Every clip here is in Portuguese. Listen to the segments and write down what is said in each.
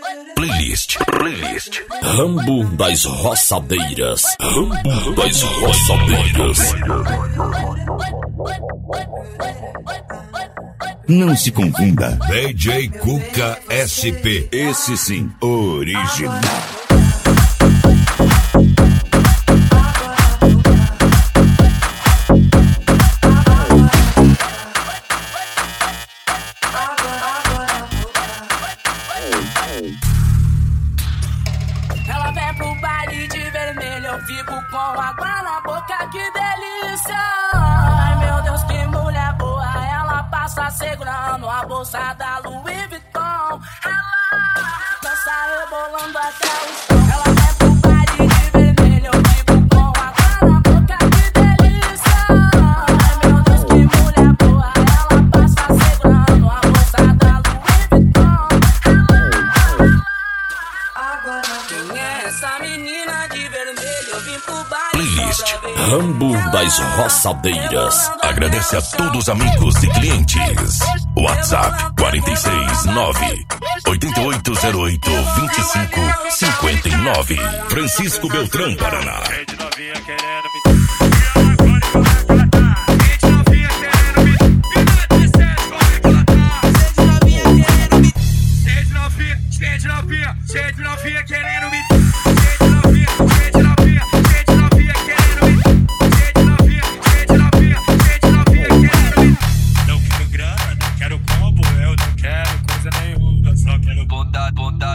Playlist. Rambo das Roçadeiras. Rambo das Roçadeiras. Não se confunda. DJ Cuca SP. Esse sim, original. Ela vem pro baile de vermelho, eu fico com água na boca, que delícia. Ai meu Deus, que mulher boa. Ela passa segurando a bolsa da Louis Vuitton. Ela dança rebolando até o chão. Ela vem pro baile de vermelho, eu fico com água na boca, que delícia. Ai meu Deus, que mulher boa. Ela passa segurando a bolsa da Louis Vuitton. Quem é essa menina de vermelho? Eu vim pro baile. Playlist Rambo das Roçadeiras. Agradece a todos os amigos e clientes. WhatsApp 469 8808 2559. Francisco Beltrão, Paraná. Cheio de novinha querendo me. Não quero grana, não quero combo, eu não quero coisa nenhuma, só quero bondade.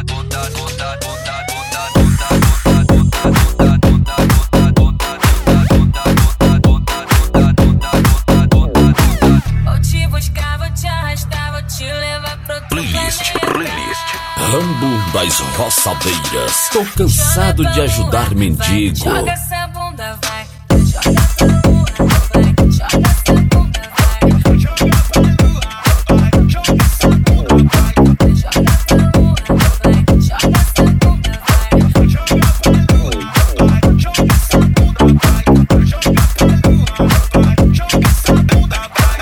Vou te buscar, vou te arrastar, vou te levar pro outro Playlist Rambo das Roçadeiras. Tô cansado de ajudar mendigo. Joga essa bunda, vai. Joga essa bunda, vai. Joga essa bunda, vai. Joga essa bunda, vai. Joga essa bunda, vai. Joga essa bunda, vai. Joga essa bunda, vai. Joga essa bunda, vai. Joga essa bunda, vai. Joga essa bunda,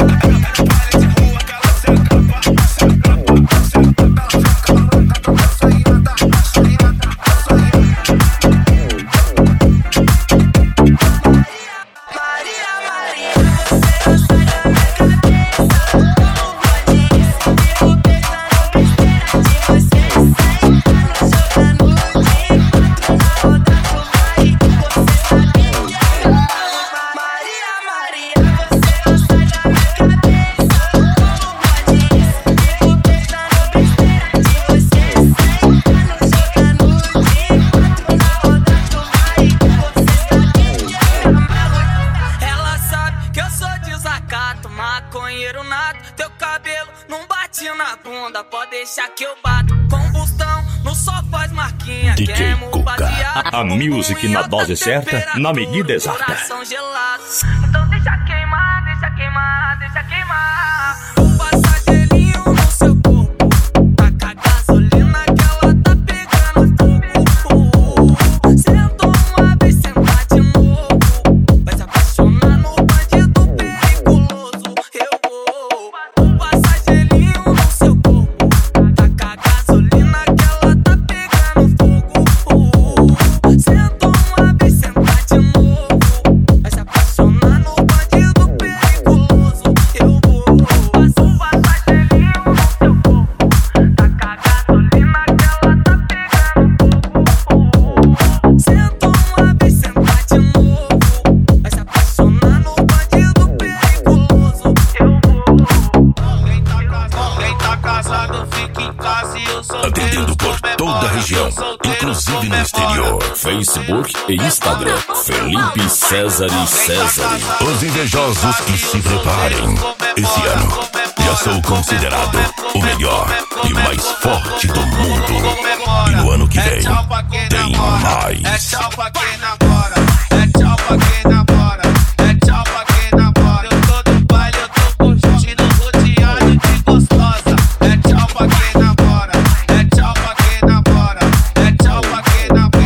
maconheiro nato, teu cabelo não bate na bunda, pode deixar que eu bato. Combustão no só faz marquinha. DJ Cuca. A music na dose certa, na medida exata. Coração gelado. Então deixa queimar, deixa queimar, deixa queimar. Vou passar gelinho no seu corpo, taca gasolina que ela tá pegando fogo. Sentou uma vez, sentar de novo, vai se apaixonar no bandido perigoso. Eu vou passar gelinho no seu corpo, taca gasolina que ela tá pegando fogo. Sentou uma vez, sentar de novo, vai se apaixonar no bandido perigoso. Eu vou passar gelinho no seu corpo, taca gasolina que ela tá pegando fogo. Sentou uma vez, sentar de novo, vai se apaixonar no bandido perigoso. Eu vou. Quem tá casado fica em casa e eu sou Atendendo por toda a região, inclusive no exterior. Facebook e Instagram. Felipe César e César. Os invejosos que se preparem. Esse ano já sou considerado o melhor e mais forte do mundo. E no ano que vem tem mais. É tchau pra quem namora, é tchau pra quem namora, é tchau pra quem namora. Eu tô no baile, eu tô curtindo, rodeado de gostosa. É tchau pra quem namora, é tchau pra quem namora, é tchau pra quem namora,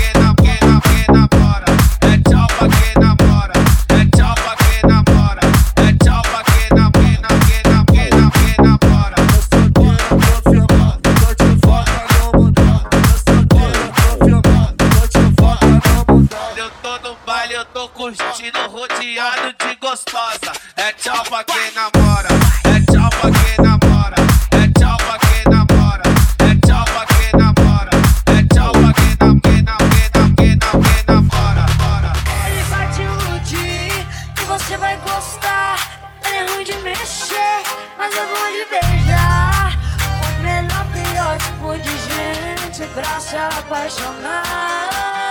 é tchau pra quem namora, é tchau pra quem namora, é tchau pra quem namora. Eu sou profissional, tô de volta no mundo. baile eu tô curtindo, rodeado de gostosa. É tchau pra quem namora, é tchau pra quem namora, é tchau pra quem namora, é tchau pra quem namora, é tchau pra quem namora. Ele vai te iludir que você vai gostar. Ele é ruim de mexer, mas eu vou lhe beijar. O melhor, pior tipo de gente pra se apaixonar.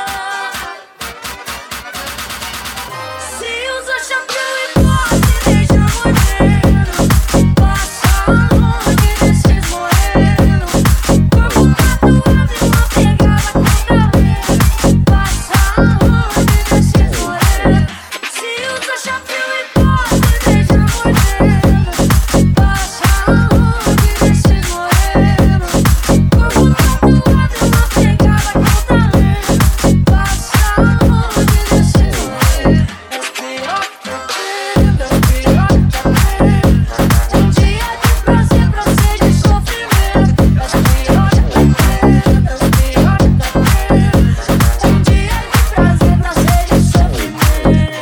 Se usa chapéu e pode deixa moreno, passa longe desses morenos. Corpo tatuado e uma pegada com talento. Passa longe desses morenos. Se usa chapéu e pode deixa moreno, passa longe desses morenos. Corpo tatuado e uma pegada com talento. Passa longe desses morenos. Respira, respira, um dia de prazer pra ser de sofrimento. Respira, respira, um dia de prazer pra ser de sofrimento.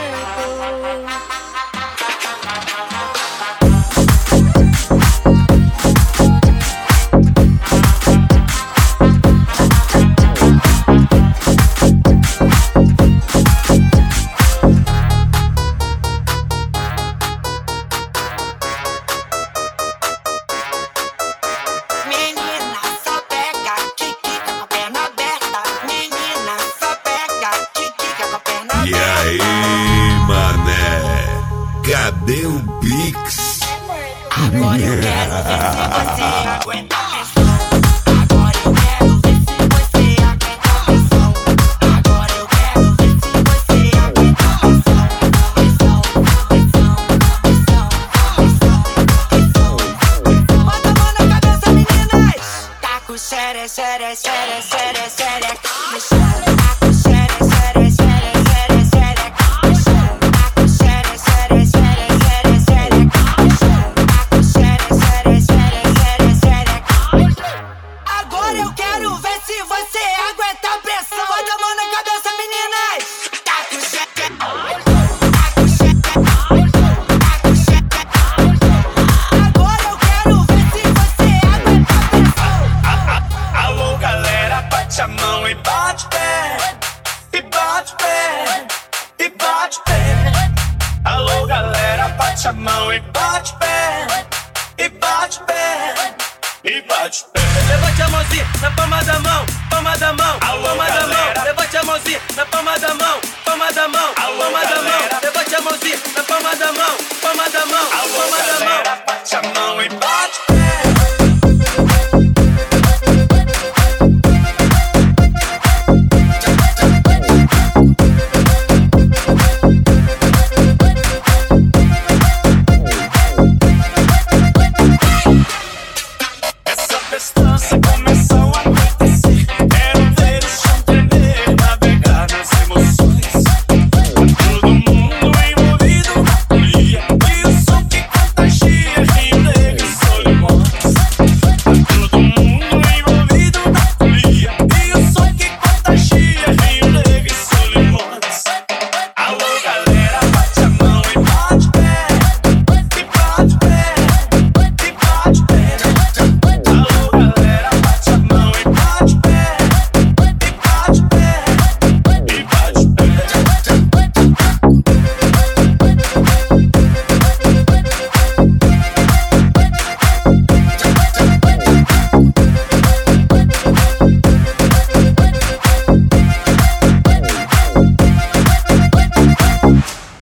Menina, só pega, quica com a perna aberta. Menina, só pega, quica com a perna E aberta. aí, mané? Cadê o Pix? Agora eu quero ver se você aguenta a pressão. Agora eu quero ver se você aguenta a pressão. Agora eu quero ver se você aguenta a pressão. Bota a mão na cabeça, meninas. Tá com xere, xere, xere, xere, xere. Tá com xere, xere, xere, xere, xere. Tá com xere, xere, xere, xere, xere. Agora eu quero ver se você aguenta a pressão. Bota a mão na cabeça, meninas. Tá com xeque, tá com xeque, tá com xeque. Agora eu quero ver se você aguenta a pressão. Alô galera, bate a mão e bate pé, e bate pé, e bate pé. Alô galera, bate a mão e bate pé, e bate pé, e bate pé. Levante a mãozinha na palma da mão, palma da mão, Alô, palma da mão. galera. Levante a mãozinha na palma da mão, palma da mão.